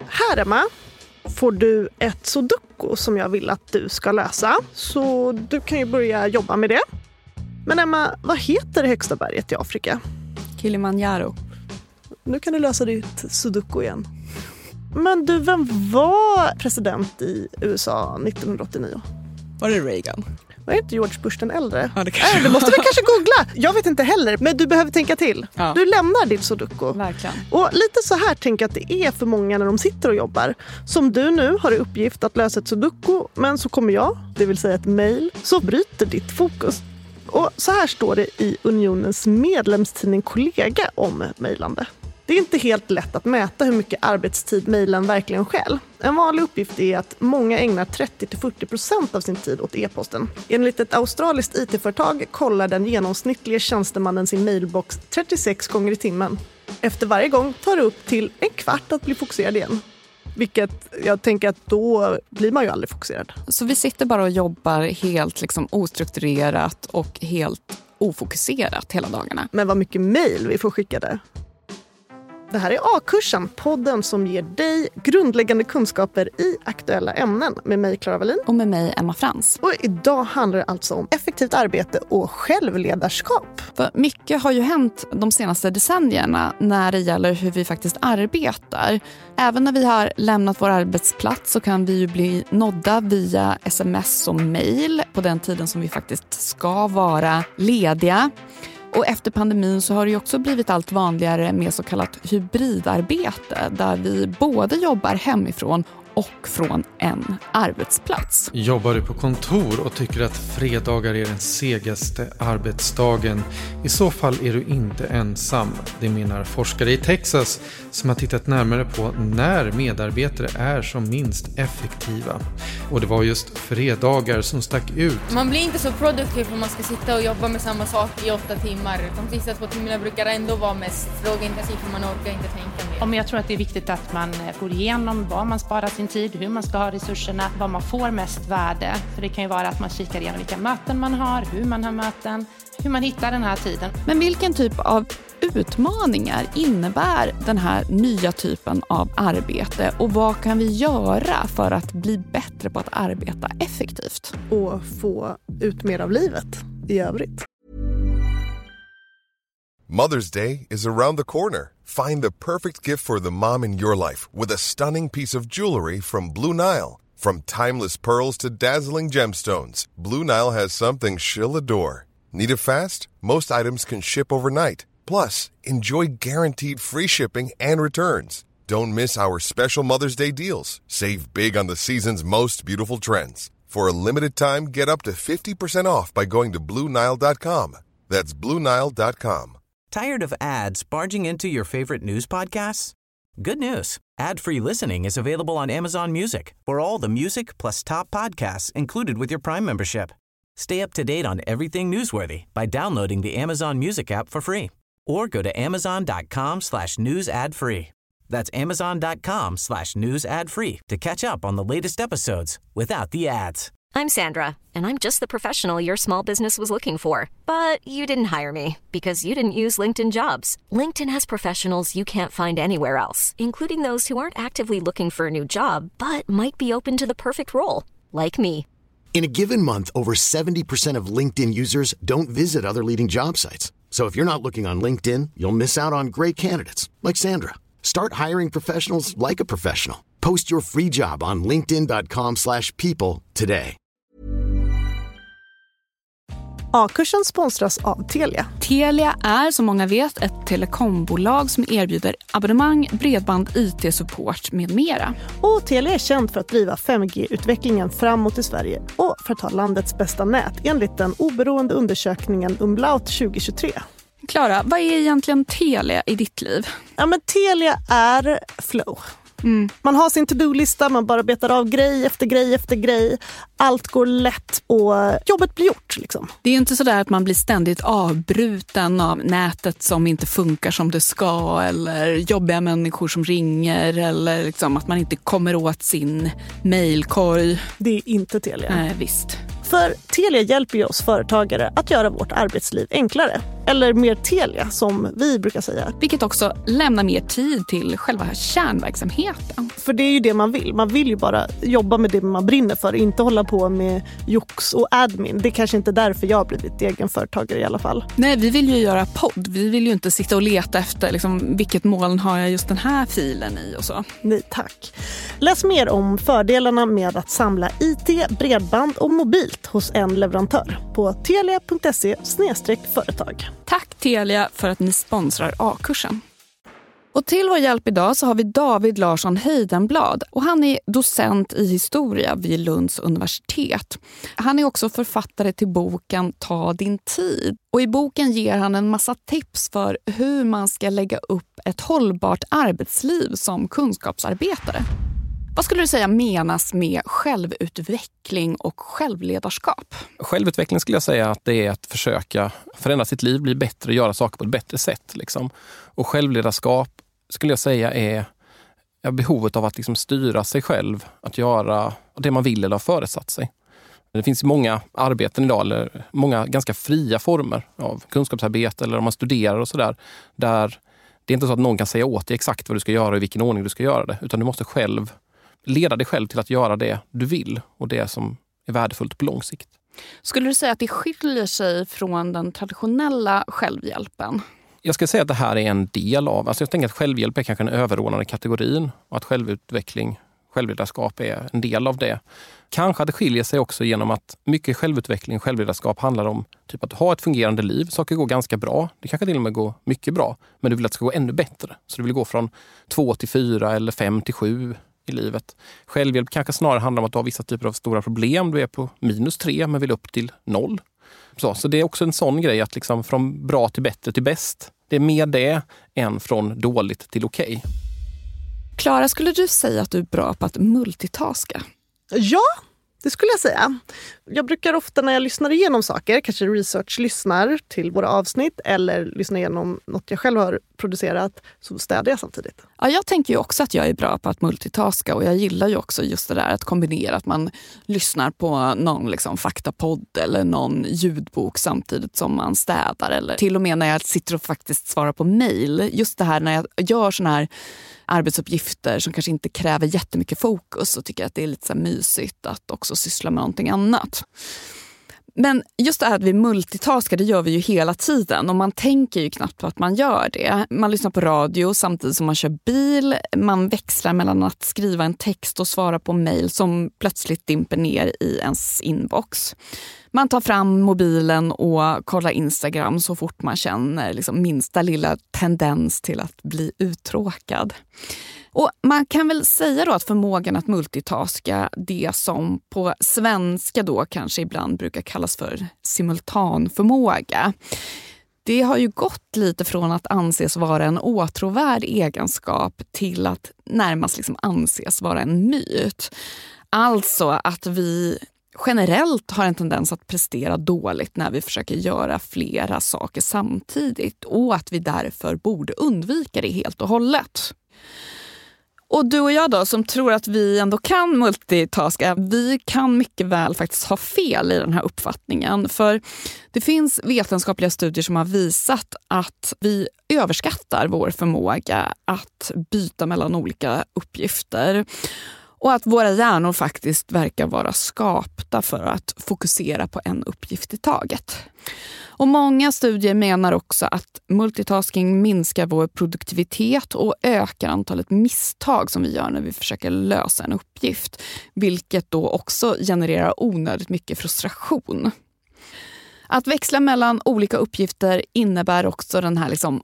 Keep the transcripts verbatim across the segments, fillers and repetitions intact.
Här, Emma, får du ett sudoku som jag vill att du ska lösa. Så du kan ju börja jobba med det. Men Emma, vad heter det högsta berget i Afrika? Kilimanjaro. Nu kan du lösa ditt sudoku igen. Men du, vem var president i U S A nittonhundraåttionio? Var det Reagan? Var inte George Bush den äldre? Ja, det kanske äh, det måste vi kanske googla. Jag vet inte heller, men du behöver tänka till. Ja. Du lämnar ditt sudoku. Verkligen. Och lite så här tänker jag att det är för många när de sitter och jobbar. Som du nu har i uppgift att lösa ett sudoku, men så kommer jag, det vill säga ett mejl, så bryter ditt fokus. Och så här står det i Unionens medlemstidning Kollega om mejlande. Det är inte helt lätt att mäta hur mycket arbetstid mejlen verkligen stjäl. En vanlig uppgift är att många ägnar trettio till fyrtio procent av sin tid åt e-posten. Enligt ett australiskt I T-företag kollar den genomsnittliga tjänstemannen sin mailbox trettiosex gånger i timmen. Efter varje gång tar det upp till en kvart att bli fokuserad igen. Vilket jag tänker att då blir man ju aldrig fokuserad. Så vi sitter bara och jobbar helt liksom ostrukturerat och helt ofokuserat hela dagarna. Men vad mycket mejl vi får skickade. Det här är A-kursen, podden som ger dig grundläggande kunskaper i aktuella ämnen med mig, Clara Wallin. Och med mig, Emma Frans. Och idag handlar det alltså om effektivt arbete och självledarskap. För mycket har ju hänt de senaste decennierna när det gäller hur vi faktiskt arbetar. Även när vi har lämnat vår arbetsplats så kan vi ju bli nådda via sms och mejl på den tiden som vi faktiskt ska vara lediga. Och efter pandemin så har det ju också blivit allt vanligare med så kallat hybridarbete där vi både jobbar hemifrån och från en arbetsplats. Jobbar du på kontor och tycker att fredagar är den segaste arbetsdagen? I så fall är du inte ensam. Det menar forskare i Texas som har tittat närmare på när medarbetare är som minst effektiva. Och det var just fredagar som stack ut. Man blir inte så produktiv om man ska sitta och jobba med samma sak i åtta timmar. De sista två timmarna brukar ändå vara mest frågeintensivt för man orkar inte tänka mer. Men jag tror att det är viktigt att man går igenom vad man sparar sin tid, hur man ska ha resurserna, vad man får mest värde. För det kan ju vara att man kikar igenom vilka möten man har, hur man har möten, hur man hittar den här tiden. Men vilken typ av utmaningar innebär den här nya typen av arbete och vad kan vi göra för att bli bättre på att arbeta effektivt? Och få ut mer av livet i övrigt. Mother's Day is around the corner. Find the perfect gift for the mom in your life with a stunning piece of jewelry from Blue Nile. From timeless pearls to dazzling gemstones, Blue Nile has something she'll adore. Need it fast? Most items can ship overnight. Plus, enjoy guaranteed free shipping and returns. Don't miss our special Mother's Day deals. Save big on the season's most beautiful trends. For a limited time, get up to fifty percent off by going to Blue Nile dot com. That's Blue Nile dot com. Tired of ads barging into your favorite news podcasts? Good news. Ad-free listening is available on Amazon Music for all the music plus top podcasts included with your Prime membership. Stay up to date on everything newsworthy by downloading the Amazon Music app for free or go to amazon.com slash news ad free. That's amazon.com slash news ad free to catch up on the latest episodes without the ads. I'm Sandra, and I'm just the professional your small business was looking for. But you didn't hire me because you didn't use LinkedIn Jobs. LinkedIn has professionals you can't find anywhere else, including those who aren't actively looking for a new job, but might be open to the perfect role, like me. In a given month, over seventy percent of LinkedIn users don't visit other leading job sites. So if you're not looking on LinkedIn, you'll miss out on great candidates, like Sandra. Start hiring professionals like a professional. Post your free job on linkedin.com slash people today. A-kursen sponsras av Telia. Telia är som många vet ett telekombolag som erbjuder abonnemang, bredband, I T-support med mera. Och Telia är känd för att driva fem G-utvecklingen framåt i Sverige och för att ha landets bästa nät enligt den oberoende undersökningen Umlaut tjugo tjugotre. Klara, vad är egentligen Telia i ditt liv? Ja, men Telia är flow. Mm. Man har sin to-do-lista, man bara betar av grej efter grej efter grej. Allt går lätt och jobbet blir gjort. Liksom. Det är ju inte så där att man blir ständigt avbruten av nätet som inte funkar som det ska eller jobbiga människor som ringer eller liksom att man inte kommer åt sin mejlkorg. Det är inte Telia. Nej, visst. För Telia hjälper ju oss företagare att göra vårt arbetsliv enklare. Eller mer Telia som vi brukar säga. Vilket också lämnar mer tid till själva kärnverksamheten. För det är ju det man vill. Man vill ju bara jobba med det man brinner för. Inte hålla på med jox och admin. Det är kanske inte därför jag har blivit egenföretagare i alla fall. Nej, vi vill ju göra podd. Vi vill ju inte sitta och leta efter liksom, vilket moln har jag just den här filen i och så. Nej tack. Läs mer om fördelarna med att samla I T, bredband och mobilt hos en leverantör på telia punkt se slash företag. Tack Telia för att ni sponsrar A-kursen. Och till vår hjälp idag så har vi David Larsson Heidenblad och han är docent i historia vid Lunds universitet. Han är också författare till boken Ta din tid. Och i boken ger han en massa tips för hur man ska lägga upp ett hållbart arbetsliv som kunskapsarbetare. Vad skulle du säga menas med självutveckling och självledarskap? Självutveckling skulle jag säga att det är att försöka förändra sitt liv, bli bättre, göra saker på ett bättre sätt. Liksom. Och självledarskap skulle jag säga är behovet av att liksom styra sig själv, att göra det man vill eller har föresatt sig. Det finns många arbeten idag, eller många ganska fria former av kunskapsarbete eller om man studerar och sådär, där det är inte så att någon kan säga åt dig exakt vad du ska göra och i vilken ordning du ska göra det, utan du måste själv leda dig själv till att göra det du vill och det som är värdefullt på lång sikt. Skulle du säga att det skiljer sig från den traditionella självhjälpen? Jag ska säga att det här är en del av, alltså jag tänker att självhjälp är kanske den överordnade kategorin och att självutveckling, självledarskap är en del av det. Kanske att det skiljer sig också genom att mycket självutveckling och självledarskap handlar om typ att ha ett fungerande liv. Saker går ganska bra. Det kanske till och med går mycket bra. Men du vill att det ska gå ännu bättre. Så du vill gå från två till fyra eller fem till sju i livet. Självhjälp kanske snarare handlar om att du har vissa typer av stora problem. Du är på minus tre men vill upp till noll. Så, så det är också en sån grej att liksom från bra till bättre till bäst. Det är mer det än från dåligt till okej. Klara, skulle du säga att du är bra på att multitaska? Ja, det skulle jag säga. Jag brukar ofta när jag lyssnar igenom saker, kanske research-lyssnar till våra avsnitt eller lyssnar igenom något jag själv har producerat, så städar jag samtidigt. Ja, jag tänker ju också att jag är bra på att multitaska och jag gillar ju också just det där att kombinera att man lyssnar på någon liksom faktapodd eller någon ljudbok samtidigt som man städar eller till och med när jag sitter och faktiskt svarar på mejl. Just det här när jag gör såna här arbetsuppgifter som kanske inte kräver jättemycket fokus och tycker att det är lite så här mysigt att också syssla med någonting annat. Men just det här att vi multitaskar, det gör vi ju hela tiden och man tänker ju knappt på att man gör det. Man lyssnar på radio samtidigt som man kör bil. Man växlar mellan att skriva en text och svara på mejl som plötsligt dimper ner i ens inbox. Man tar fram mobilen och kollar Instagram så fort man känner liksom minsta lilla tendens till att bli uttråkad. Och man kan väl säga då att förmågan att multitaska, det som på svenska då kanske ibland brukar kallas för simultanförmåga, det har ju gått lite från att anses vara en åtråvärd egenskap till att närmast liksom anses vara en myt. Alltså att vi generellt har en tendens att prestera dåligt när vi försöker göra flera saker samtidigt och att vi därför borde undvika det helt och hållet. Och du och jag då som tror att vi ändå kan multitaska, vi kan mycket väl faktiskt ha fel i den här uppfattningen. För det finns vetenskapliga studier som har visat att vi överskattar vår förmåga att byta mellan olika uppgifter. Och att våra hjärnor faktiskt verkar vara skapta för att fokusera på en uppgift i taget. Och många studier menar också att multitasking minskar vår produktivitet och ökar antalet misstag som vi gör när vi försöker lösa en uppgift. Vilket då också genererar onödigt mycket frustration. Att växla mellan olika uppgifter innebär också den här liksom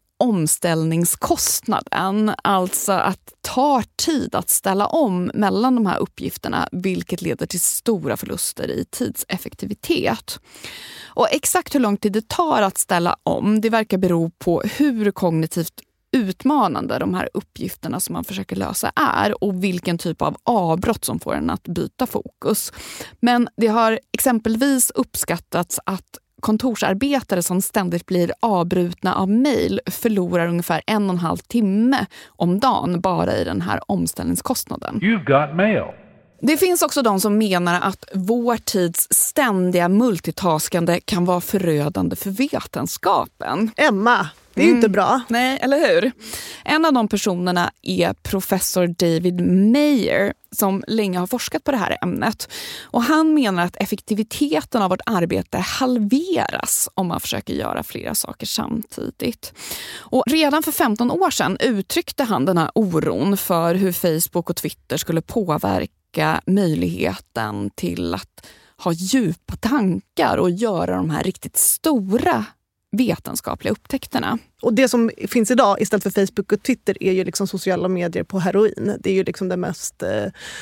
omställningskostnaden, alltså att ta tid att ställa om mellan de här uppgifterna, vilket leder till stora förluster i tidseffektivitet. Och exakt hur lång tid det tar att ställa om, det verkar bero på hur kognitivt utmanande de här uppgifterna som man försöker lösa är och vilken typ av avbrott som får en att byta fokus. Men det har exempelvis uppskattats att kontorsarbetare som ständigt blir avbrutna av mejl förlorar ungefär en och en halv timme om dagen bara i den här omställningskostnaden. You've got mail. Det finns också de som menar att vår tids ständiga multitaskande kan vara förödande för vetenskapen. Emma, det är ju mm. inte bra. Nej, eller hur? En av de personerna är professor David Mayer som länge har forskat på det här ämnet. Och han menar att effektiviteten av vårt arbete halveras om man försöker göra flera saker samtidigt. Och redan för femton år sedan uttryckte han den här oron för hur Facebook och Twitter skulle påverka möjligheten till att ha djupa tankar och göra de här riktigt stora vetenskapliga upptäckterna. Och det som finns idag istället för Facebook och Twitter är ju liksom sociala medier på heroin. Det är ju liksom det mest eh,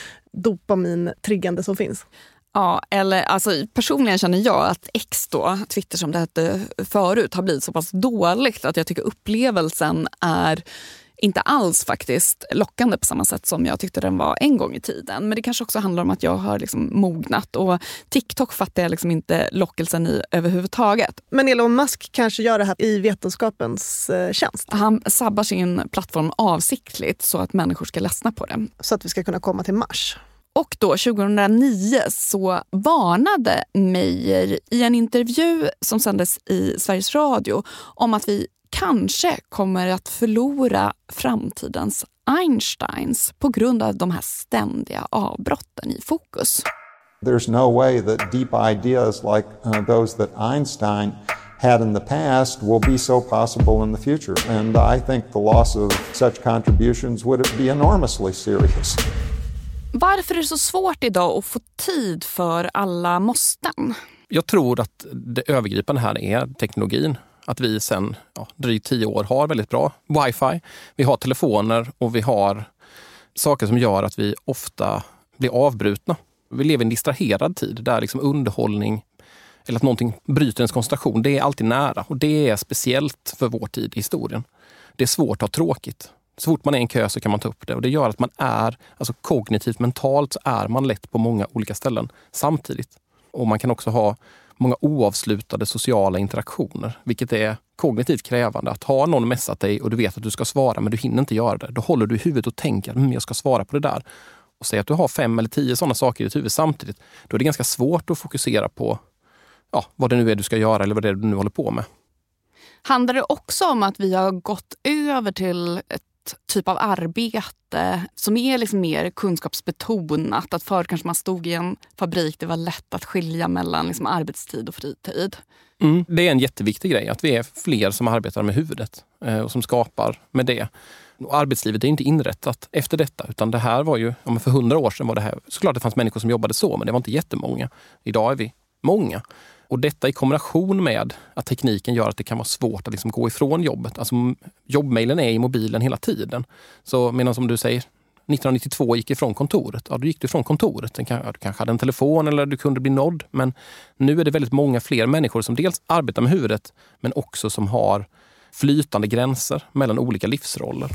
dopamintriggande som finns. Ja, eller alltså personligen känner jag att X då, Twitter som det hette förut, har blivit så pass dåligt att jag tycker upplevelsen är inte alls faktiskt lockande på samma sätt som jag tyckte den var en gång i tiden. Men det kanske också handlar om att jag har liksom mognat och TikTok fattar jag liksom inte lockelsen i överhuvudtaget. Men Elon Musk kanske gör det här i vetenskapens eh, tjänst. Han sabbar sin plattform avsiktligt så att människor ska ledsna på det. Så att vi ska kunna komma till Mars. Och då tjugohundranio så varnade Mayer i en intervju som sändes i Sveriges Radio om att vi kanske kommer att förlora framtidens Einsteins på grund av de här ständiga avbrotten i fokus. There's no way that deep ideas like uh, those that Einstein had in the past will be so possible in the future. And I think the loss of such contributions would be enormously serious. Varför är det så svårt idag att få tid för alla måsten? Jag tror att det övergripande här är teknologin. Att vi sen ja, drygt tio år har väldigt bra wifi. Vi har telefoner och vi har saker som gör att vi ofta blir avbrutna. Vi lever i en distraherad tid där liksom underhållning eller att någonting bryter ens koncentration, det är alltid nära. Och det är speciellt för vår tid i historien. Det är svårt att ha tråkigt. Så fort man är i en kö så kan man ta upp det. Och det gör att man är, alltså kognitivt, mentalt så är man lätt på många olika ställen samtidigt. Och man kan också ha många oavslutade sociala interaktioner, vilket är kognitivt krävande. Att ha någon messat dig och du vet att du ska svara men du hinner inte göra det. Då håller du i huvudet och tänker att mm, jag ska svara på det där. Och säg att du har fem eller tio sådana saker i ditt huvud samtidigt. Då är det ganska svårt att fokusera på ja, vad det nu är du ska göra eller vad det är du nu håller på med. Handlar det också om att vi har gått över till ett typ av arbete som är liksom mer kunskapsbetonat? Att förr kanske man stod i en fabrik, det var lätt att skilja mellan liksom arbetstid och fritid. Mm, det är en jätteviktig grej att vi är fler som arbetar med huvudet eh, och som skapar med det. Och arbetslivet är inte inrättat efter detta, utan det här var ju, ja, för hundra år sedan var det här, såklart det fanns människor som jobbade så, men det var inte jättemånga. Idag är vi många. Och detta i kombination med att tekniken gör att det kan vara svårt att liksom gå ifrån jobbet. Alltså jobbmailen är i mobilen hela tiden. Så medan som du säger, nittonhundranittiotvå gick ifrån kontoret. Ja, då gick du ifrån kontoret. Du kanske hade en telefon eller du kunde bli nådd. Men nu är det väldigt många fler människor som dels arbetar med huvudet men också som har flytande gränser mellan olika livsroller.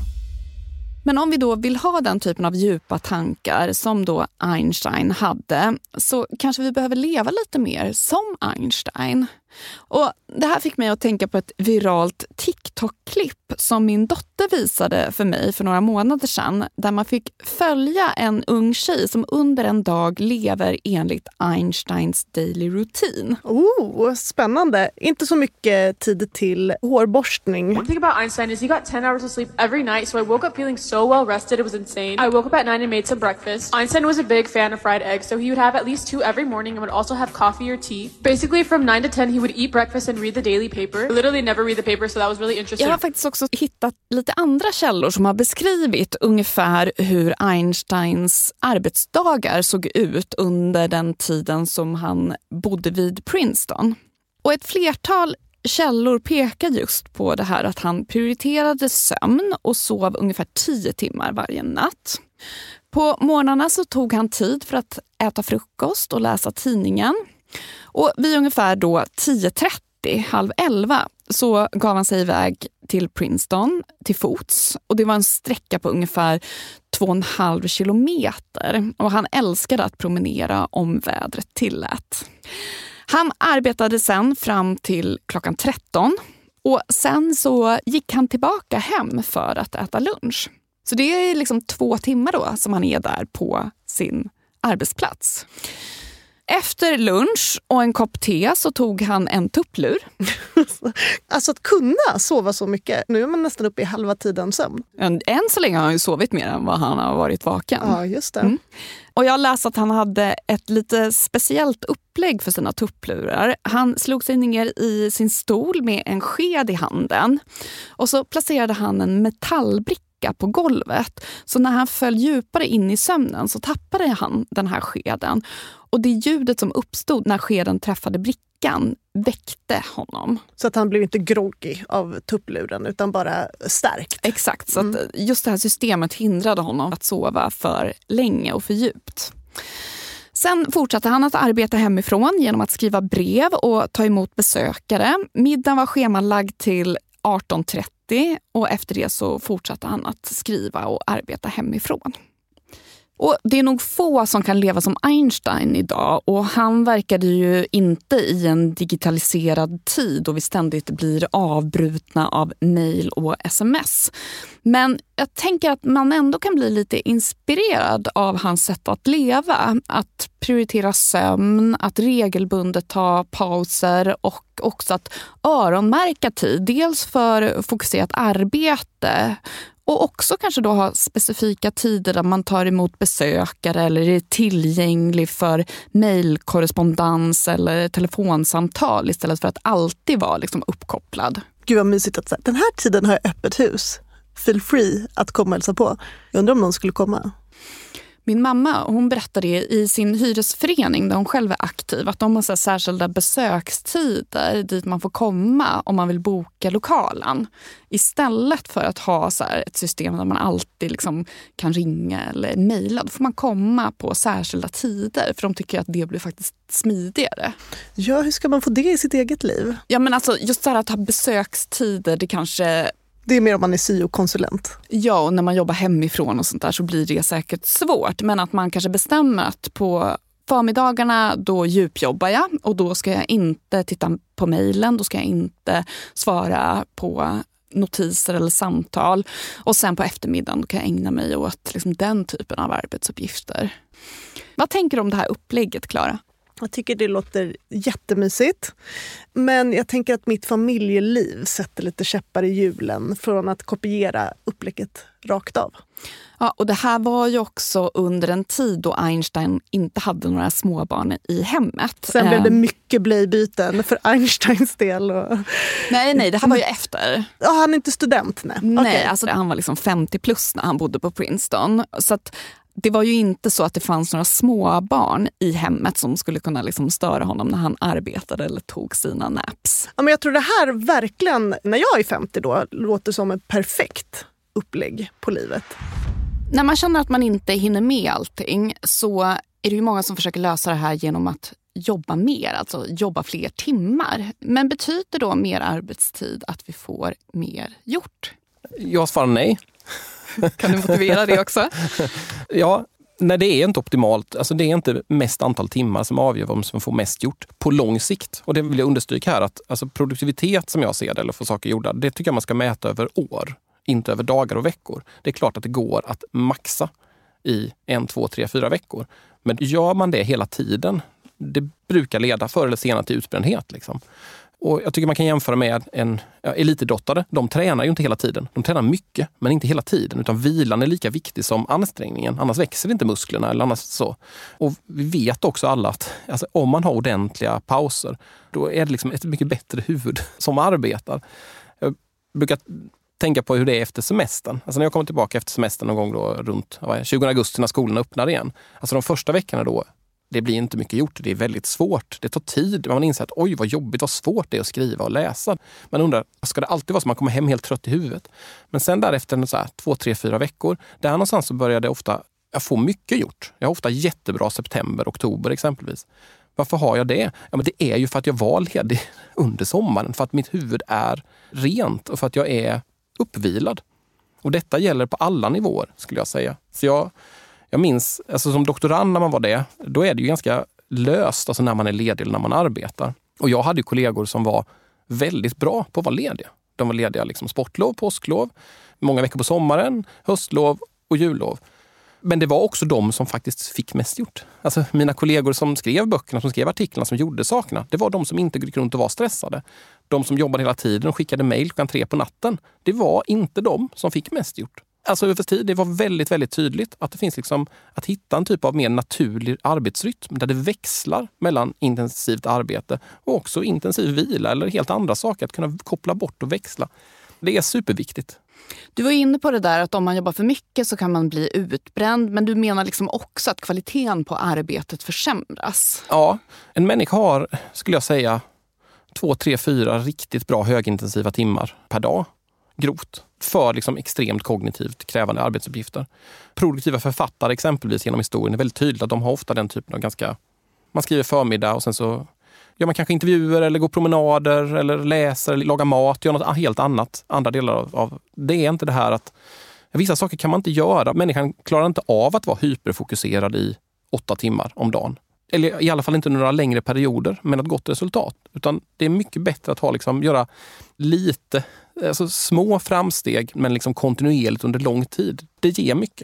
Men om vi då vill ha den typen av djupa tankar som då Einstein hade, så kanske vi behöver leva lite mer som Einstein. Och det här fick mig att tänka på ett viralt TikTok-klipp som min dotter visade för mig för några månader sedan, där man fick följa en ung tjej som under en dag lever enligt Einsteins daily routine. Oh, spännande. Inte så mycket tid till hårborstning. One thing about Einstein is he got ten hours of sleep every night, so I woke up feeling so well rested it was insane. I woke up at nine and made some breakfast. Einstein was a big fan of fried eggs, so he would have at least two every morning and would also have coffee or tea. Basically from nine to ten he would eat breakfast and read the daily paper. I literally never read the paper, so that was really interesting. Jag har faktiskt också hittat lite andra källor som har beskrivit ungefär hur Einsteins arbetsdagar såg ut under den tiden som han bodde vid Princeton. Och ett flertal källor pekar just på det här att han prioriterade sömn och sov ungefär tio timmar varje natt. På morgnarna så tog han tid för att äta frukost och läsa tidningen. Och vid ungefär då tio trettio, halv elva, så gav han sig iväg till Princeton till fots. Och det var en sträcka på ungefär två och en halv kilometer. Och han älskade att promenera om vädret tillät. Han arbetade sen fram till klockan tretton. Och sen så gick han tillbaka hem för att äta lunch. Så det är liksom två timmar då som han är där på sin arbetsplats. Efter lunch och en kopp te så tog han en tupplur. Alltså att kunna sova så mycket. Nu är man nästan uppe i halva tiden sömn. Än så länge har han ju sovit mer än vad han har varit vaken. Ja, just det. Mm. Och jag läste att han hade ett lite speciellt upplägg för sina tupplurar. Han slog sig ner i sin stol med en sked i handen. Och så placerade han en metallbricka på golvet. Så när han föll djupare in i sömnen så tappade han den här skeden. Och det ljudet som uppstod när skeden träffade brickan väckte honom. Så att han blev inte groggy av tuppluren utan bara stärkt. Exakt, så att just det här systemet hindrade honom att sova för länge och för djupt. Sen fortsatte han att arbeta hemifrån genom att skriva brev och ta emot besökare. Middagen var schemalagd till arton trettio och efter det så fortsatte han att skriva och arbeta hemifrån. Och det är nog få som kan leva som Einstein idag och han verkade ju inte i en digitaliserad tid då vi ständigt blir avbrutna av mejl och sms. Men jag tänker att man ändå kan bli lite inspirerad av hans sätt att leva. Att prioritera sömn, att regelbundet ta pauser och också att öronmärka tid. Dels för fokuserat arbete och också kanske då ha specifika tider där man tar emot besökare eller är tillgänglig för mejlkorrespondens eller telefonsamtal istället för att alltid vara liksom uppkopplad. Gud vad mysigt att säga. Den här tiden har jag öppet hus. Feel free att komma och hälsa på. Jag undrar om någon skulle komma. Min mamma, hon berättade i sin hyresförening där hon själv är aktiv att de har så här särskilda besökstider dit man får komma om man vill boka lokalen. Istället för att ha så här ett system där man alltid liksom kan ringa eller mejla. Då får man komma på särskilda tider för de tycker att det blir faktiskt smidigare. Ja, hur ska man få det i sitt eget liv? Ja, men alltså just så här att ha besökstider, det kanske... Det är mer om man är syokonsulent. Ja, och när man jobbar hemifrån och sånt där så blir det säkert svårt. Men att man kanske bestämmer att på förmiddagarna då djupjobbar jag och då ska jag inte titta på mejlen, då ska jag inte svara på notiser eller samtal. Och sen på eftermiddagen då kan jag ägna mig åt liksom den typen av arbetsuppgifter. Vad tänker du om det här upplägget, Clara? Jag tycker det låter jättemysigt. Men jag tänker att mitt familjeliv sätter lite käppar i hjulen från att kopiera upplägget rakt av. Ja, och det här var ju också under en tid då Einstein inte hade några småbarn i hemmet. Sen blev det mycket blöjbyten för Einsteins del. Och... Nej, nej, det här var ju efter. Ja, han är inte student, nej. Nej, okay. alltså han var liksom femtio plus när han bodde på Princeton. Så att det var ju inte så att det fanns några små barn i hemmet som skulle kunna liksom störa honom när han arbetade eller tog sina naps. Ja, men jag tror det här verkligen, när jag är femtio då, låter som ett perfekt upplägg på livet. När man känner att man inte hinner med allting så är det ju många som försöker lösa det här genom att jobba mer, alltså jobba fler timmar. Men betyder då mer arbetstid att vi får mer gjort? Jag svarar nej. Kan du motivera det också? Ja, nej, det är inte optimalt. Alltså det är inte mest antal timmar som avgör vem som får mest gjort på lång sikt. Och det vill jag understryka här att alltså produktivitet som jag ser det eller få saker gjorda, det tycker jag man ska mäta över år, inte över dagar och veckor. Det är klart att det går att maxa i en, två, tre, fyra veckor. Men gör man det hela tiden, det brukar leda förr eller senare till utbrändhet liksom. Och jag tycker man kan jämföra med en ja, elitidrottare. De tränar ju inte hela tiden. De tränar mycket, men inte hela tiden. Utan vilan är lika viktig som ansträngningen. Annars växer inte musklerna eller annars så. Och vi vet också alla att alltså, om man har ordentliga pauser, då är det liksom ett mycket bättre huvud som arbetar. Jag brukar tänka på hur det är efter semestern. Alltså när jag kommer tillbaka efter semestern någon gång då, runt tjugonde augusti när skolan öppnar igen. Alltså de första veckorna då, det blir inte mycket gjort. Det är väldigt svårt. Det tar tid. Man inser att oj vad jobbigt, vad svårt det är att skriva och läsa. Man undrar, ska det alltid vara så man kommer hem helt trött i huvudet? Men sen därefter så här, två, tre, fyra veckor, där någonstans så börjar det ofta, jag får mycket gjort. Jag har ofta jättebra september, oktober exempelvis. Varför har jag det? Ja, men det är ju för att jag var ledig under sommaren. För att mitt huvud är rent och för att jag är uppvilad. Och detta gäller på alla nivåer skulle jag säga. Så jag... Jag minns, alltså som doktorand när man var det, då är det ju ganska löst alltså när man är ledig eller när man arbetar. Och jag hade ju kollegor som var väldigt bra på att vara lediga. De var lediga liksom sportlov, påsklov, många veckor på sommaren, höstlov och jullov. Men det var också de som faktiskt fick mest gjort. Alltså mina kollegor som skrev böckerna, som skrev artiklarna, som gjorde sakerna. Det var de som inte gick runt och var stressade. De som jobbade hela tiden och skickade mejl klockan tre på natten. Det var inte de som fick mest gjort. Alltså över tid, det var väldigt, väldigt tydligt att det finns liksom att hitta en typ av mer naturlig arbetsrytm där det växlar mellan intensivt arbete och också intensiv vila eller helt andra saker. Att kunna koppla bort och växla. Det är superviktigt. Du var inne på det där att om man jobbar för mycket så kan man bli utbränd. Men du menar liksom också att kvaliteten på arbetet försämras? Ja, en människa har, skulle jag säga, två, tre, fyra riktigt bra högintensiva timmar per dag. Grovt. För liksom extremt kognitivt krävande arbetsuppgifter. Produktiva författare exempelvis genom historien är väldigt tydligt att de har ofta den typen av ganska... Man skriver förmiddag och sen så gör man kanske intervjuer eller går promenader eller läser eller lagar mat, gör något helt annat. Andra delar av, av det är inte det här att vissa saker kan man inte göra. Människan klarar inte av att vara hyperfokuserad i åtta timmar om dagen. Eller i alla fall inte några längre perioder med ett gott resultat. Utan det är mycket bättre att ha, liksom, göra lite, alltså små framsteg men liksom kontinuerligt under lång tid. Det ger mycket.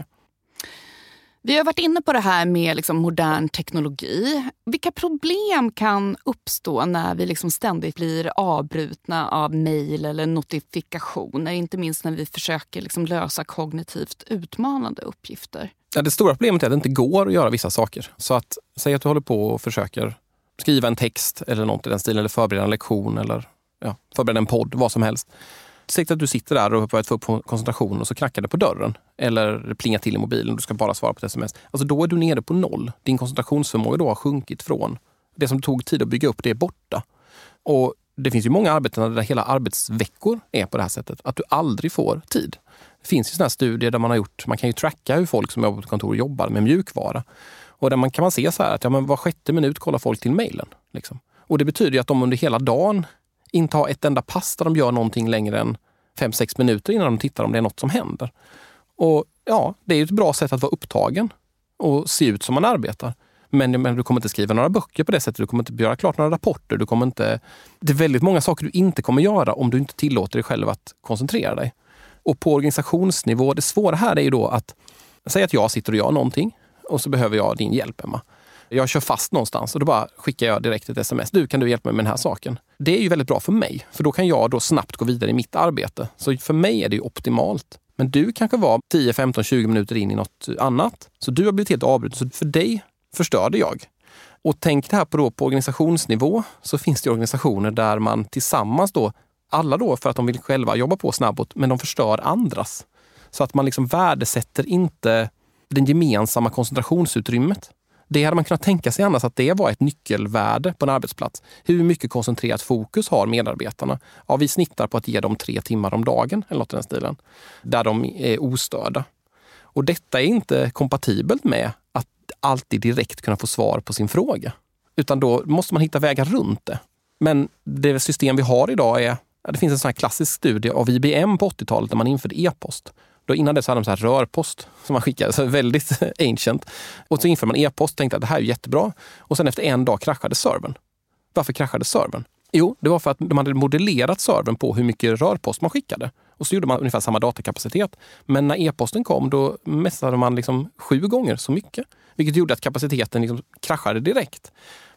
Vi har varit inne på det här med liksom modern teknologi. Vilka problem kan uppstå när vi liksom ständigt blir avbrutna av mejl eller notifikationer? Inte minst när vi försöker liksom lösa kognitivt utmanande uppgifter. Ja, det stora problemet är att det inte går att göra vissa saker. Så att säg att du håller på och försöker skriva en text eller något i den stilen eller förbereda en lektion eller ja, förbereda en podd, vad som helst. Säg att du sitter där och har börjat få upp koncentration och så knackar det på dörren eller plingar till i mobilen och du ska bara svara på ett sms. Alltså då är du nere på noll. Din koncentrationsförmåga då har sjunkit från det som tog tid att bygga upp, det är borta. Och det finns ju många arbeten där hela arbetsveckor är på det här sättet. Att du aldrig får tid. Det finns ju sådana här studier där man har gjort, man kan ju tracka hur folk som jobbar på kontor jobbar med mjukvara. Och där man kan man se så här att ja, men var sjätte minut kollar folk till mejlen. Liksom. Och det betyder ju att de under hela dagen inte har ett enda pass där de gör någonting längre än fem sex minuter innan de tittar om det är något som händer. Och ja, det är ju ett bra sätt att vara upptagen och se ut som man arbetar. Men, men du kommer inte skriva några böcker på det sättet. Du kommer inte göra klart några rapporter. Du kommer inte... Det är väldigt många saker du inte kommer göra om du inte tillåter dig själv att koncentrera dig. Och på organisationsnivå, det svåra här är ju då att säga att jag sitter och gör någonting och så behöver jag din hjälp, Emma. Jag kör fast någonstans och då bara skickar jag direkt ett sms. Du, kan du hjälpa mig med den här saken? Det är ju väldigt bra för mig. För då kan jag då snabbt gå vidare i mitt arbete. Så för mig är det ju optimalt. Men du kanske var tio, femton, tjugo minuter in i något annat. Så du har blivit helt avbruten. Så för dig förstörde jag. Och tänk det här på, då, på organisationsnivå. Så finns det organisationer där man tillsammans då, alla då för att de vill själva jobba på snabbot, men de förstör andras. Så att man liksom värdesätter inte den gemensamma koncentrationsutrymmet. Det hade man kunnat tänka sig annars att det var ett nyckelvärde på en arbetsplats. Hur mycket koncentrerat fokus har medarbetarna? Ja, vi snittar på att ge dem tre timmar om dagen eller något i den stilen. Där de är ostörda. Och detta är inte kompatibelt med att alltid direkt kunna få svar på sin fråga. Utan då måste man hitta vägar runt det. Men det system vi har idag är, det finns en sån här klassisk studie av I B M på åttiotalet där man införde e-post. Då innan det så hade de så här rörpost som man skickade, så väldigt ancient. Och så införde man e-post och tänkte att det här är jättebra. Och sen efter en dag kraschade servern. Varför kraschade servern? Jo, det var för att de hade modellerat servern på hur mycket rörpost man skickade. Och så gjorde man ungefär samma datakapacitet. Men när e-posten kom, då mässade man liksom sju gånger så mycket. Vilket gjorde att kapaciteten liksom kraschade direkt.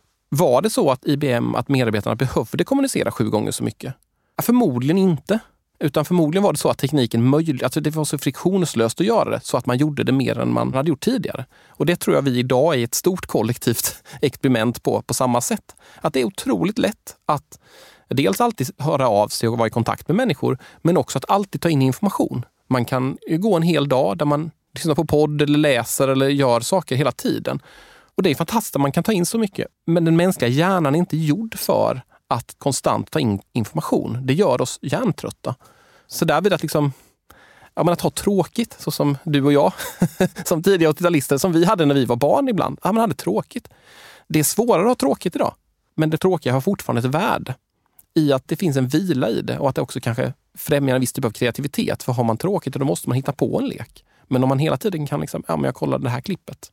Var det så att I B M, att medarbetarna behövde kommunicera sju gånger så mycket? Ja, förmodligen inte. Utan förmodligen var det så att tekniken möjlig, alltså det var så friktionslöst att göra det så att man gjorde det mer än man hade gjort tidigare. Och det tror jag vi idag är ett stort kollektivt experiment på, på samma sätt. Att det är otroligt lätt att dels alltid höra av sig och vara i kontakt med människor, men också att alltid ta in information. Man kan ju gå en hel dag där man lyssnar på podd eller läser eller gör saker hela tiden. Och det är fantastiskt att man kan ta in så mycket. Men den mänskliga hjärnan är inte gjord för att konstant ta in information. Det gör oss hjärntrötta. Så där vid att liksom, ja, men att ha tråkigt, så som du och jag, som tidiga åttiotalister, som vi hade när vi var barn ibland. Ja, man hade tråkigt. Det är svårare att ha tråkigt idag. Men det tråkiga har fortfarande ett värde i att det finns en vila i det och att det också kanske främjar en viss typ av kreativitet. För har man tråkigt, då måste man hitta på en lek. Men om man hela tiden kan liksom, ja men jag kollar det här klippet,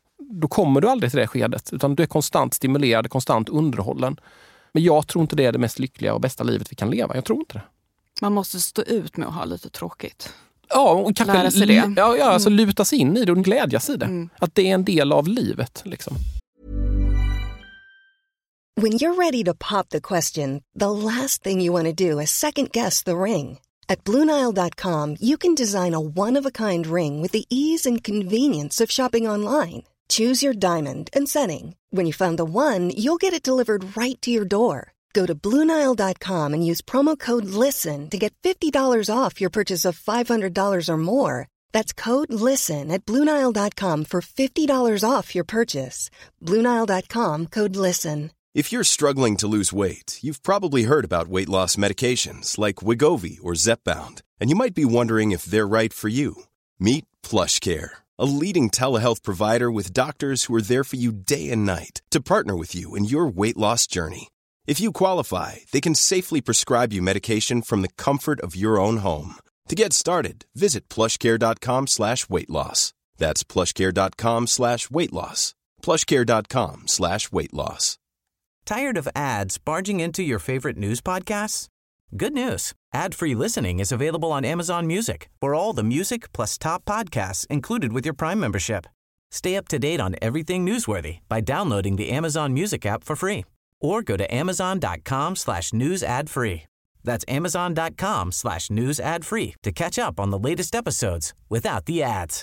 då kommer du aldrig till det skedet, utan du är konstant stimulerad, konstant underhållen. Men jag tror inte det är det mest lyckliga och bästa livet vi kan leva. Jag tror inte det. Man måste stå ut med att ha lite tråkigt. Ja, och kanske lära sig det. Ja, ja, alltså mm. luta sig in i det och glädjas i det. Mm. Att det är en del av livet. Liksom. When you're ready to pop the question, the last thing you want to do is second guess the ring. At Blue Nile dot com, you can design a one-of-a-kind ring with the ease and convenience of shopping online. Choose your diamond and setting. When you find the one, you'll get it delivered right to your door. Go to Blue Nile dot com and use promo code LISTEN to get fifty dollars off your purchase of five hundred dollars or more. That's code LISTEN at Blue Nile dot com for fifty dollars off your purchase. Blue Nile dot com, code LISTEN. If you're struggling to lose weight, you've probably heard about weight loss medications like Wegovy or Zepbound, and you might be wondering if they're right for you. Meet PlushCare, a leading telehealth provider with doctors who are there for you day and night to partner with you in your weight loss journey. If you qualify, they can safely prescribe you medication from the comfort of your own home. To get started, visit plushcare.com slash weight loss. That's plushcare.com slash weight loss. plushcare.com slash weight loss. Tired of ads barging into your favorite news podcasts? Good news. Ad-free listening is available on Amazon Music for all the music plus top podcasts included with your Prime membership. Stay up to date on everything newsworthy by downloading the Amazon Music app for free or go to amazon.com slash news ad free. That's amazon.com slash news ad free to catch up on the latest episodes without the ads.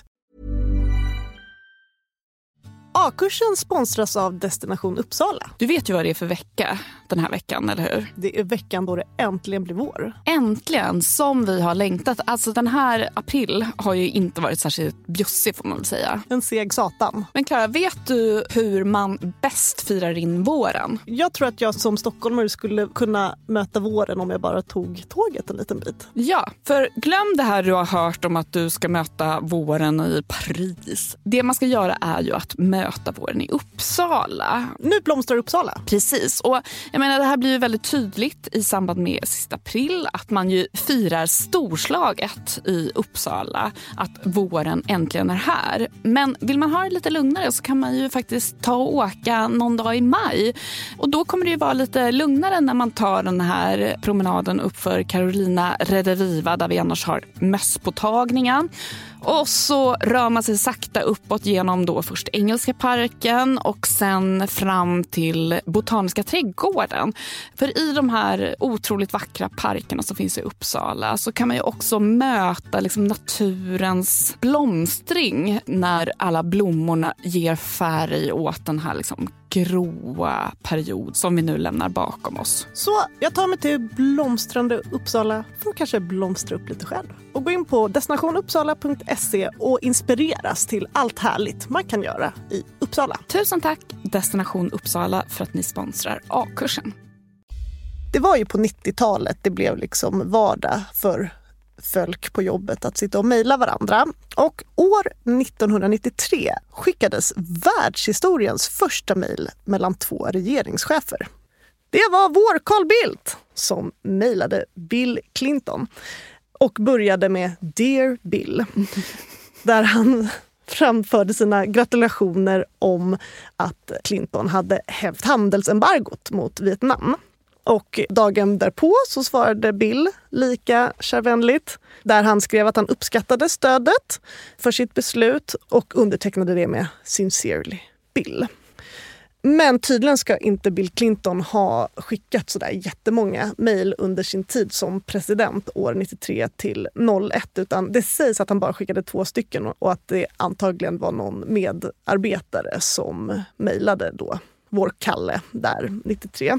A-kursen sponsras av Destination Uppsala. Du vet ju vad det är för vecka den här veckan, eller hur? Det är veckan då det äntligen blir vår. Äntligen, som vi har längtat. Alltså den här april har ju inte varit särskilt bjussig, får man väl säga. En seg satan. Men Clara, vet du hur man bäst firar in våren? Jag tror att jag som stockholmare skulle kunna möta våren om jag bara tog tåget en liten bit. Ja, för glöm det här du har hört om att du ska möta våren i Paris. Det man ska göra är ju att möta möta våren i Uppsala. Nu blomstrar Uppsala. Precis, och jag menar det här blir ju väldigt tydligt i samband med sista april att man ju firar storslaget i Uppsala att våren äntligen är här. Men vill man ha det lite lugnare så kan man ju faktiskt ta och åka någon dag i maj. Och då kommer det ju vara lite lugnare när man tar den här promenaden upp för Carolina Rediviva där vi annars har mösspåtagningen. Och så rör man sig sakta uppåt genom då först Engelska parken och sen fram till Botaniska trädgården. För i de här otroligt vackra parkerna som finns i Uppsala så kan man ju också möta liksom naturens blomstring när alla blommorna ger färg åt den här liksom gråa period som vi nu lämnar bakom oss. Så jag tar mig till blomstrande Uppsala för att kanske blomstra upp lite själv. Och gå in på destination uppsala punkt se och inspireras till allt härligt man kan göra i Uppsala. Tusen tack Destination Uppsala för att ni sponsrar A-kursen. Det var ju på nittiotalet det blev liksom vardag för folk på jobbet att sitta och mejla varandra. Och år nittonhundranittiotre skickades världshistoriens första mejl mellan två regeringschefer. Det var vår Carl Bildt som mejlade Bill Clinton och började med Dear Bill där han framförde sina gratulationer om att Clinton hade hävt handelsembargot mot Vietnam. Och dagen därpå så svarade Bill lika kärvänligt där han skrev att han uppskattade stödet för sitt beslut och undertecknade det med Sincerely Bill. Men tydligen ska inte Bill Clinton ha skickat sådär jättemånga mejl under sin tid som president år nittiotre till noll ett utan det sägs att han bara skickade två stycken och att det antagligen var någon medarbetare som mejlade då vår Kalle där nittiotre.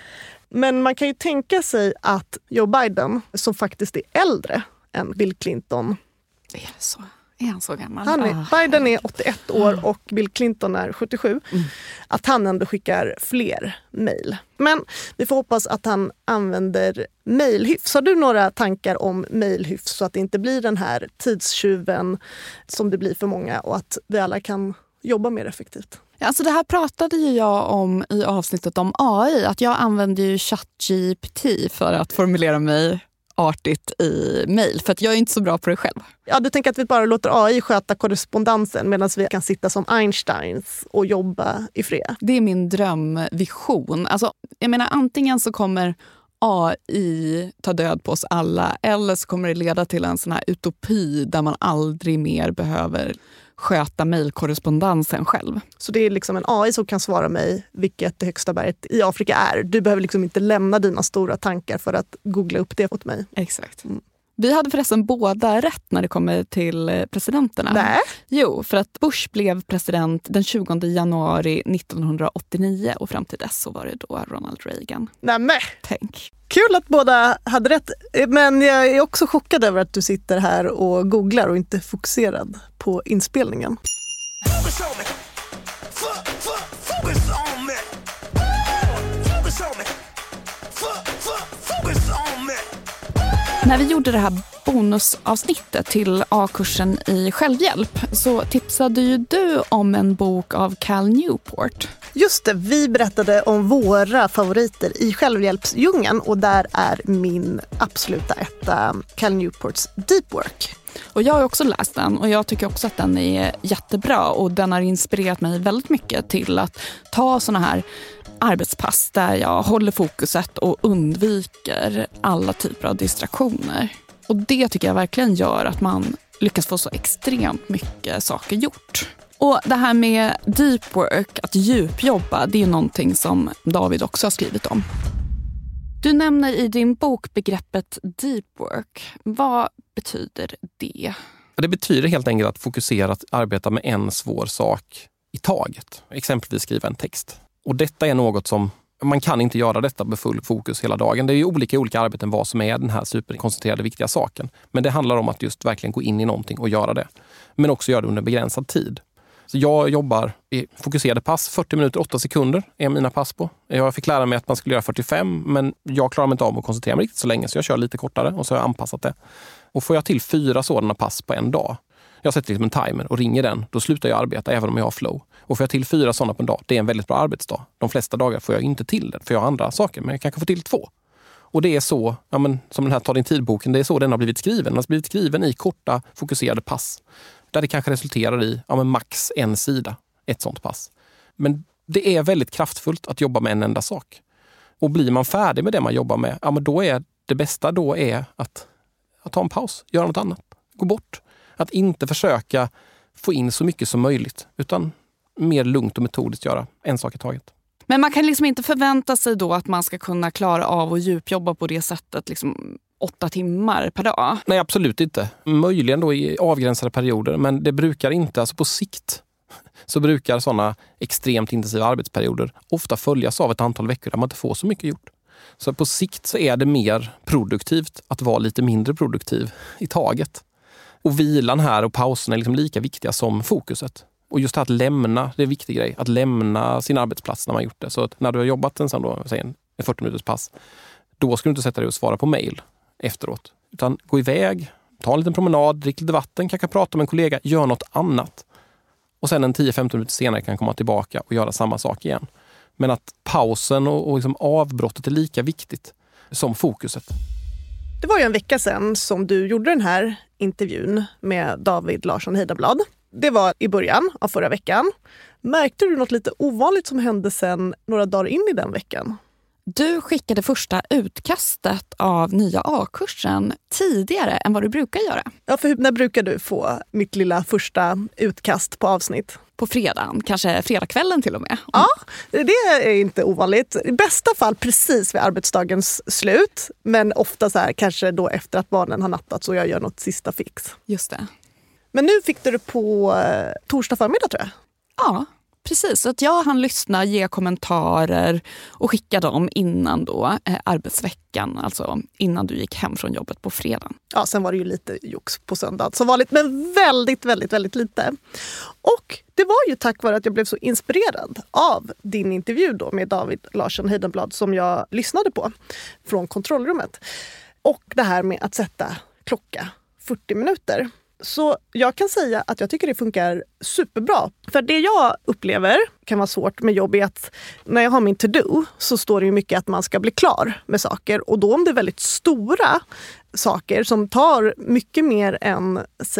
Men man kan ju tänka sig att Joe Biden, som faktiskt är äldre än Bill Clinton. Är det så? Är han så gammal? Han är, Biden är åttioett år och Bill Clinton är sjuttiosju. Mm. Att han ändå skickar fler mejl. Men vi får hoppas att han använder mejlhyfs. Har du några tankar om mejlhyfs så att det inte blir den här tidstjuven som det blir för många och att vi alla kan jobba mer effektivt? Alltså det här pratade ju jag om i avsnittet om A I. Att jag använder ju ChatGPT för att formulera mig artigt i mejl. För att jag är inte så bra på det själv. Ja, du tänker att vi bara låter A I sköta korrespondensen medan vi kan sitta som Einsteins och jobba i fred. Det är min drömvision. Alltså, jag menar antingen så kommer A I tar död på oss alla, eller så kommer det leda till en sån här utopi där man aldrig mer behöver sköta mejlkorrespondensen själv. Så det är liksom en A I som kan svara mig vilket det högsta berget i Afrika är. Du behöver liksom inte lämna dina stora tankar för att googla upp det åt mig. Exakt. Mm. Vi hade förresten båda rätt när det kommer till presidenterna. Nej. Jo, för att Bush blev president den tjugonde januari nittonhundraåttionio och fram till dess så var det då Ronald Reagan. Nämen! Tänk. Kul att båda hade rätt, men jag är också chockad över att du sitter här och googlar och inte är fokuserad på inspelningen. När vi gjorde det här bonusavsnittet till A-kursen i självhjälp så tipsade ju du om en bok av Cal Newport. Just det, vi berättade om våra favoriter i självhjälpsdjungeln och där är min absoluta etta Cal Newports Deep Work. Och jag har också läst den och jag tycker också att den är jättebra och den har inspirerat mig väldigt mycket till att ta såna här arbetspass där jag håller fokuset och undviker alla typer av distraktioner. Och det tycker jag verkligen gör att man lyckas få så extremt mycket saker gjort. Och det här med deep work, att djupjobba, det är någonting som David också har skrivit om. Du nämner i din bok begreppet deep work. Vad betyder det? Det betyder helt enkelt att fokusera, att arbeta med en svår sak i taget. Exempelvis skriva en text. Och detta är något som, man kan inte göra detta med full fokus hela dagen. Det är ju olika olika arbeten vad som är den här superkoncentrerade viktiga saken. Men det handlar om att just verkligen gå in i någonting och göra det. Men också göra det under begränsad tid. Så jag jobbar i fokuserade pass, fyrtio minuter, åtta sekunder är mina pass på. Jag fick lära mig att man skulle göra fyrtiofem, men jag klarar mig inte av att koncentrera mig riktigt så länge så jag kör lite kortare och så har jag anpassat det. Och får jag till fyra sådana pass på en dag, jag sätter liksom en timer och ringer den, då slutar jag arbeta även om jag har flow. Och får jag till fyra sådana på en dag, det är en väldigt bra arbetsdag. De flesta dagar får jag inte till det, för jag har andra saker, men jag kanske får till två. Och det är så, ja men, som den här Ta din tid-boken, det är så den har blivit skriven. Den har blivit skriven i korta, fokuserade pass. Där det kanske resulterar i ja, men max en sida, ett sånt pass. Men det är väldigt kraftfullt att jobba med en enda sak. Och blir man färdig med det man jobbar med, ja men då är det bästa då är att, att ta en paus, göra något annat, gå bort. Att inte försöka få in så mycket som möjligt, utan mer lugnt och metodiskt göra en sak i taget. Men man kan liksom inte förvänta sig då att man ska kunna klara av att djupjobba på det sättet liksom åtta timmar per dag? Nej, absolut inte. Möjligen då i avgränsade perioder, men det brukar inte, alltså på sikt så brukar sådana extremt intensiva arbetsperioder ofta följas av ett antal veckor där man inte får så mycket gjort. Så på sikt så är det mer produktivt att vara lite mindre produktiv i taget. Och vilan här och pausen är liksom lika viktiga som fokuset. Och just att lämna, det är en viktig grej, att lämna sin arbetsplats när man gjort det. Så att när du har jobbat en sån då, säg en fyrtio minuters pass, då ska du inte sätta dig och svara på mejl efteråt. Utan gå iväg, ta en liten promenad, drick lite vatten, kanske prata med en kollega, gör något annat. Och sen en tio femton minuter senare kan komma tillbaka och göra samma sak igen. Men att pausen och, och liksom avbrottet är lika viktigt som fokuset. Det var ju en vecka sedan som du gjorde den här intervjun med David Larsson Heidenblad. Det var i början av förra veckan. Märkte du något lite ovanligt som hände sen några dagar in i den veckan? Du skickade första utkastet av nya A-kursen tidigare än vad du brukar göra. Ja, för när brukar du få mitt lilla första utkast på avsnitt? På fredagen, kanske fredagskvällen till och med. Ja, det är inte ovanligt. I bästa fall precis vid arbetsdagens slut. Men ofta så här, kanske då efter att barnen har nattat så jag gör något sista fix. Just det. Men nu fick du det på eh, torsdag förmiddag tror jag. Ja, precis. Så att jag hann lyssna, ge kommentarer och skicka dem innan då eh, arbetsveckan. Alltså innan du gick hem från jobbet på fredagen. Ja, sen var det ju lite jox på söndag som vanligt. Men väldigt, väldigt, väldigt lite. Och det var ju tack vare att jag blev så inspirerad av din intervju då med David Larsson Heidenblad som jag lyssnade på från kontrollrummet. Och det här med att sätta klocka fyrtio minuter. Så jag kan säga att jag tycker det funkar superbra. För det jag upplever kan vara svårt med jobb är att när jag har min to-do så står det ju mycket att man ska bli klar med saker. Och då om det är väldigt stora saker som tar mycket mer än, säg,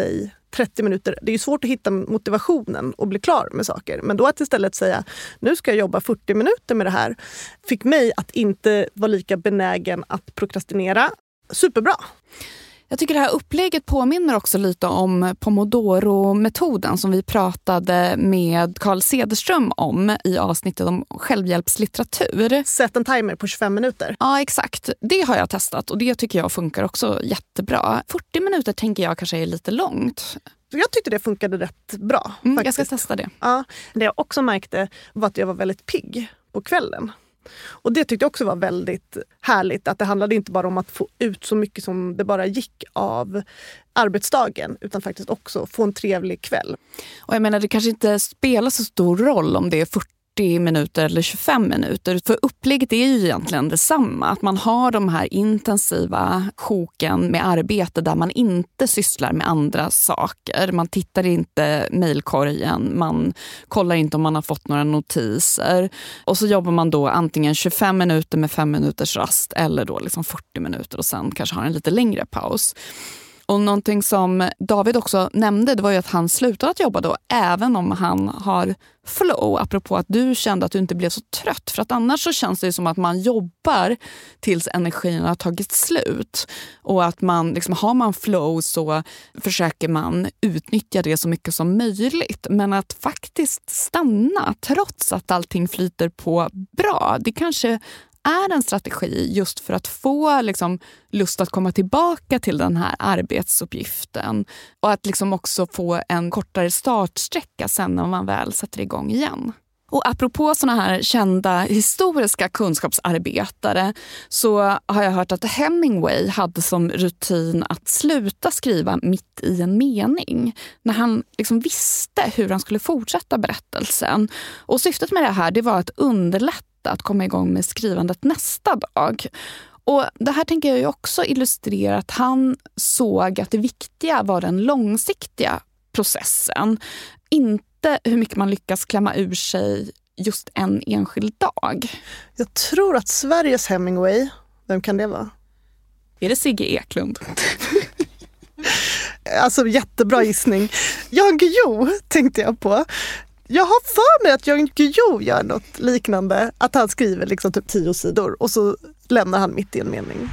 trettio minuter. Det är ju svårt att hitta motivationen och bli klar med saker. Men då att istället säga, nu ska jag jobba fyrtio minuter med det här, fick mig att inte vara lika benägen att prokrastinera. Superbra! Jag tycker det här upplägget påminner också lite om Pomodoro-metoden som vi pratade med Carl Cederström om i avsnittet om självhjälpslitteratur. Sätt en timer på tjugofem minuter. Ja, exakt. Det har jag testat och det tycker jag funkar också jättebra. fyrtio minuter tänker jag kanske är lite långt. Jag tyckte det funkade rätt bra. Mm, jag ska testa det. Ja, det jag också märkte var att jag var väldigt pigg på kvällen. Och det tyckte jag också var väldigt härligt, att det handlade inte bara om att få ut så mycket som det bara gick av arbetsdagen, utan faktiskt också få en trevlig kväll. Och jag menar, det kanske inte spelar så stor roll om det är fyrtio minuter eller tjugofem minuter, för upplägget är ju egentligen detsamma. Att man har de här intensiva sjoken med arbete där man inte sysslar med andra saker. Man tittar inte mejlkorgen, man kollar inte om man har fått några notiser. Och så jobbar man då antingen tjugofem minuter med fem minuters rast eller då liksom fyrtio minuter och sen kanske har en lite längre paus. Och någonting som David också nämnde, det var ju att han slutade att jobba då även om han har flow, apropå att du kände att du inte blev så trött. För att annars så känns det som att man jobbar tills energin har tagit slut. Och att man, liksom, har man flow så försöker man utnyttja det så mycket som möjligt. Men att faktiskt stanna trots att allting flyter på bra, det kanske är en strategi just för att få liksom, lust att komma tillbaka till den här arbetsuppgiften och att liksom också få en kortare startsträcka sen när man väl sätter igång igen. Och apropå såna här kända historiska kunskapsarbetare så har jag hört att Hemingway hade som rutin att sluta skriva mitt i en mening när han liksom visste hur han skulle fortsätta berättelsen. Och syftet med det här, det var att underlätta att komma igång med skrivandet nästa dag. Och det här tänker jag ju också illustrera att han såg att det viktiga var den långsiktiga processen. Inte hur mycket man lyckas klämma ur sig just en enskild dag. Jag tror att Sveriges Hemingway, vem kan det vara? Är det Sigge Eklund? Alltså jättebra gissning. Jan Guillou tänkte jag på. Jag har för mig att Jan Guillou gör något liknande. Att han skriver liksom typ tio sidor och så lämnar han mitt i en mening.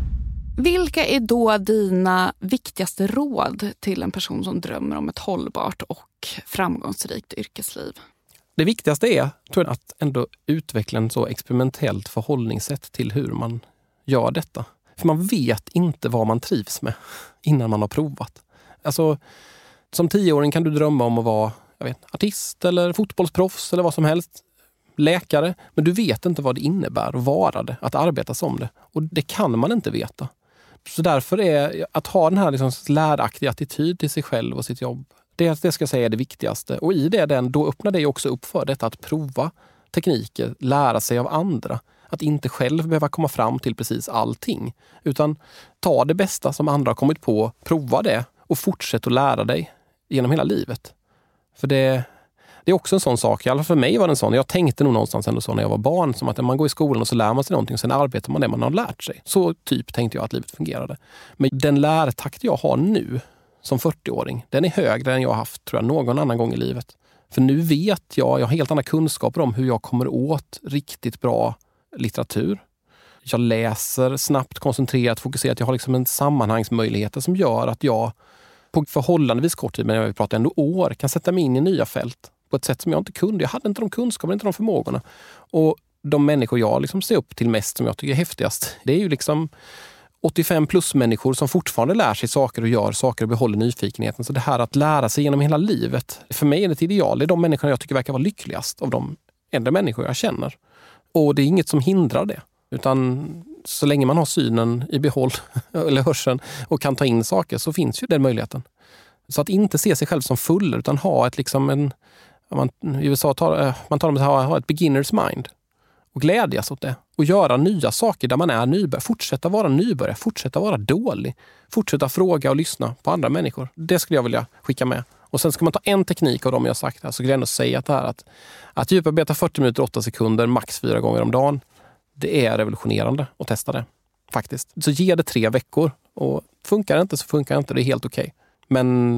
Vilka är då dina viktigaste råd till en person som drömmer om ett hållbart och framgångsrikt yrkesliv? Det viktigaste är, tror jag, att ändå utveckla en så experimentellt förhållningssätt till hur man gör detta. För man vet inte vad man trivs med innan man har provat. Alltså, som tioåring kan du drömma om att vara jag vet, artist eller fotbollsproffs eller vad som helst. Läkare. Men du vet inte vad det innebär att vara det, att arbeta som det. Och det kan man inte veta. Så därför är att ha den här liksom läraktiga attityd till sig själv och sitt jobb. Det, det ska jag säga är det viktigaste. Och i det, den, då öppnar det också upp för detta att prova tekniker, lära sig av andra. Att inte själv behöva komma fram till precis allting. Utan ta det bästa som andra har kommit på, prova det och fortsätt att lära dig genom hela livet. För det, det är också en sån sak, i alla fall för mig var det en sån, jag tänkte nog någonstans ändå så när jag var barn, som att man går i skolan och så lär man sig någonting och sen arbetar man det man har lärt sig. Så typ tänkte jag att livet fungerade. Men den lärtakt jag har nu som fyrtioåring, den är högre än jag har haft tror jag någon annan gång i livet. För nu vet jag, jag har helt andra kunskaper om hur jag kommer åt riktigt bra litteratur. Jag läser snabbt, koncentrerat, fokuserat. Jag har liksom en sammanhangsmöjlighet som gör att jag på förhållandevis kort tid, men jag vill prata ändå år, kan sätta mig in i nya fält på ett sätt som jag inte kunde. Jag hade inte de kunskaperna, inte de förmågorna. Och de människor jag liksom ser upp till mest som jag tycker är häftigast, det är ju liksom åttiofem plus människor som fortfarande lär sig saker och gör saker och behåller nyfikenheten. Så det här att lära sig genom hela livet, för mig är det ett ideal. Det är de människorna jag tycker verkar vara lyckligast av de äldre människor jag känner. Och det är inget som hindrar det. Utan så länge man har synen i behåll eller hörseln och kan ta in saker så finns ju den möjligheten. Så att inte se sig själv som full utan ha ett liksom en, man, i U S A tar, man talar om att ha, ha ett beginners mind och glädjas åt det. Och göra nya saker där man är nybörjare. Fortsätta vara nybörjare, fortsätta vara dålig. Fortsätta fråga och lyssna på andra människor. Det skulle jag vilja skicka med. Och sen ska man ta en teknik av dem jag sagt här, så skulle jag ändå säga att det här att, att djuparbeta fyrtio minuter, åtta sekunder, max fyra gånger om dagen. Det är revolutionerande att testa det, faktiskt. Så ge det tre veckor. Och funkar det inte så funkar det inte, det är helt okej. Okay. Men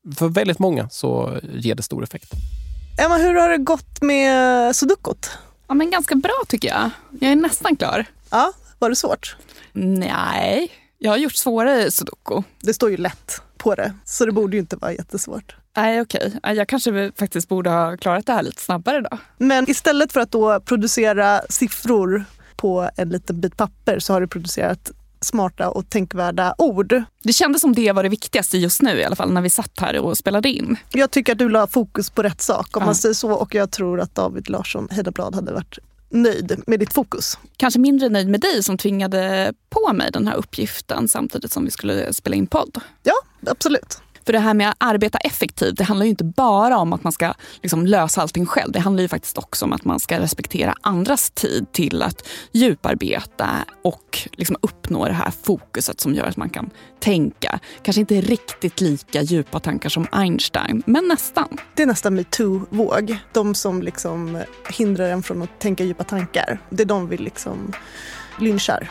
för väldigt många så ger det stor effekt. Emma, hur har det gått med sudokot? Ja, men ganska bra tycker jag. Jag är nästan klar. Ja, var det svårt? Nej, jag har gjort svårare sudoku. Det står ju lätt på det, så det borde ju inte vara jättesvårt. Nej, okej. Jag kanske faktiskt borde ha klarat det här lite snabbare då. Men istället för att då producera siffror på en liten bit papper så har du producerat smarta och tänkvärda ord. Det kändes som det var det viktigaste just nu i alla fall när vi satt här och spelade in. Jag tycker att du la fokus på rätt sak om ja. man säger så, och jag tror att David Larsson Heidablad hade varit nöjd med ditt fokus. Kanske mindre nöjd med dig som tvingade på mig den här uppgiften samtidigt som vi skulle spela in podd. Ja, absolut. För det här med att arbeta effektivt, det handlar ju inte bara om att man ska liksom lösa allting själv. Det handlar ju faktiskt också om att man ska respektera andras tid till att djuparbeta och liksom uppnå det här fokuset som gör att man kan tänka. Kanske inte riktigt lika djupa tankar som Einstein, men nästan. Det är nästan MeToo-våg. De som liksom hindrar en från att tänka djupa tankar. Det är de vi liksom lynchar.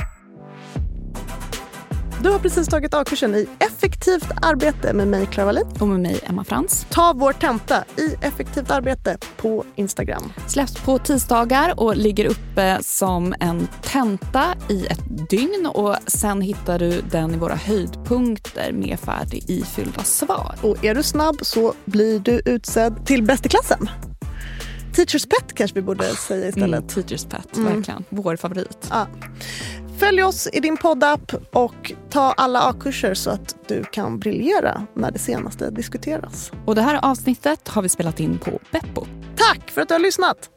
Du har precis tagit A-kursen i effektivt arbete med mig, Clara Wallin. Och med mig, Emma Frans. Ta vår tenta i effektivt arbete på Instagram. Släpps på tisdagar och ligger uppe som en tenta i ett dygn. Och sen hittar du den i våra höjdpunkter med färdig ifyllda svar. Och är du snabb så blir du utsedd till bäst i klassen. Teachers pet kanske vi borde säga istället. Mm, teachers pet, mm. verkligen. Vår favorit. Ja. Följ oss i din poddapp och ta alla A-kurser så att du kan briljera när det senaste diskuteras. Och det här avsnittet har vi spelat in på Beppo. Tack för att du har lyssnat!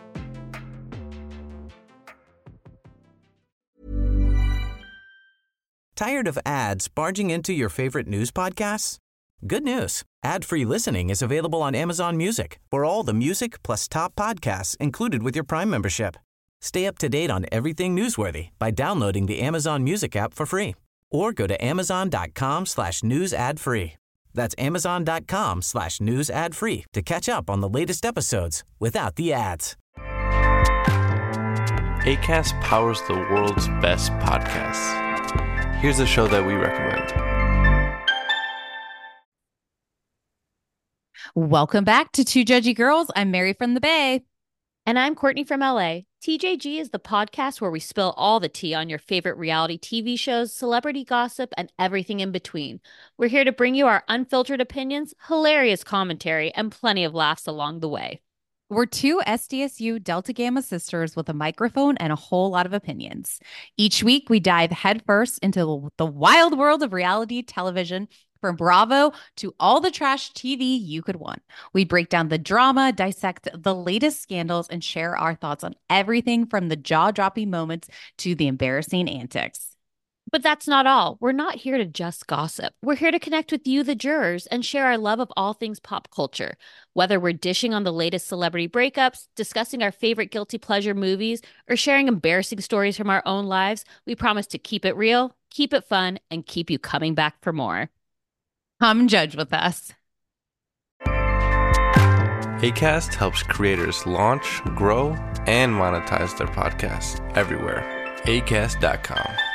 Tired of ads barging into your favorite news podcasts? Good news. Ad-free listening is available on Amazon Music for all the music plus top podcasts included with your Prime membership. Stay up to date on everything newsworthy by downloading the Amazon Music app for free or go to amazon.com slash news ad free. That's amazon.com slash news ad free to catch up on the latest episodes without the ads. Acast powers the world's best podcasts. Here's a show that we recommend. Welcome back to Two Judgy Girls. I'm Mary from the Bay. And I'm Courtney from L A. T J G is the podcast where we spill all the tea on your favorite reality T V shows, celebrity gossip, and everything in between. We're here to bring you our unfiltered opinions, hilarious commentary, and plenty of laughs along the way. We're two S D S U Delta Gamma sisters with a microphone and a whole lot of opinions. Each week, we dive headfirst into the wild world of reality television, from Bravo to all the trash T V you could want. We break down the drama, dissect the latest scandals, and share our thoughts on everything from the jaw-dropping moments to the embarrassing antics. But that's not all. We're not here to just gossip. We're here to connect with you, the jurors, and share our love of all things pop culture. Whether we're dishing on the latest celebrity breakups, discussing our favorite guilty pleasure movies, or sharing embarrassing stories from our own lives, we promise to keep it real, keep it fun, and keep you coming back for more. Come judge with us. Acast helps creators launch, grow, and monetize their podcasts everywhere. acast dot com.